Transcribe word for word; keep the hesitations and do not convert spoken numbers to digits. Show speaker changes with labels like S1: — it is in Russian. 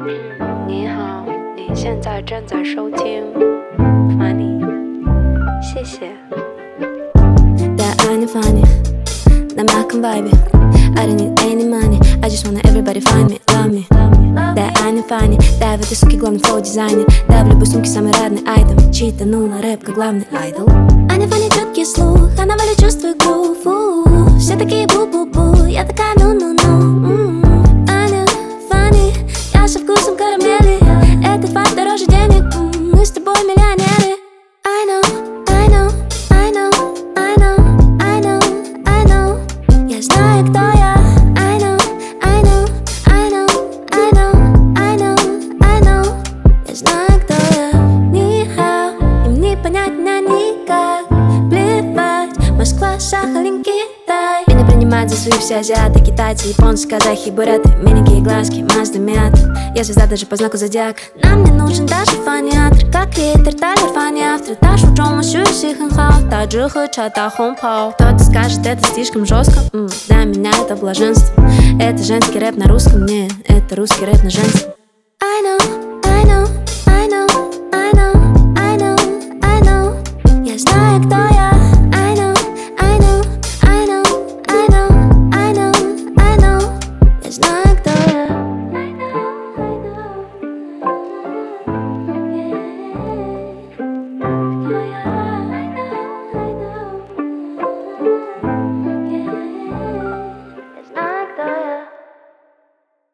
S1: 嗯，你好，你现在正在收听 Funny， 谢谢。
S2: That I need funny, 나 막한 vibe. I don't need any money, I just wanna everybody find me, love me. That I need funny, да, в этой суке главный флоу-дизайнер. Да, в любой сумке самый родный айтем. Читанула рэп как главный айдол. I need funny, чёткий слух, она валит, чувствует грув. У, все такие бу-бу-бу, я такая ну-ну-ну. I need funny, я со вкусом карамели. Этот факт дороже денег, мы с тобой миллионеры. I know, I know, I know, I know, I know, I know. Я знаю, кто я. I know, I know, I know, I know, I know, I know. Я знаю, кто я. Ни-хао, им не понять меня никак. Плевать, Москва, Сахалин, Китай. Меня принимают за свои все азиаты, китайцы, японцы, казахи, буряты. Миленькие глазки, Мазда, Миата. Я звезда даже по знаку зодиака. Нам не нужен даже фаниатор, как креатор, Тайлер, фани автор. 大叔中文学习很好，大致喝茶大红袍。Кто-то скажет, это слишком жестко, М, для меня это блаженство. Это женский рэп на русском, не, это русский рэп на женском.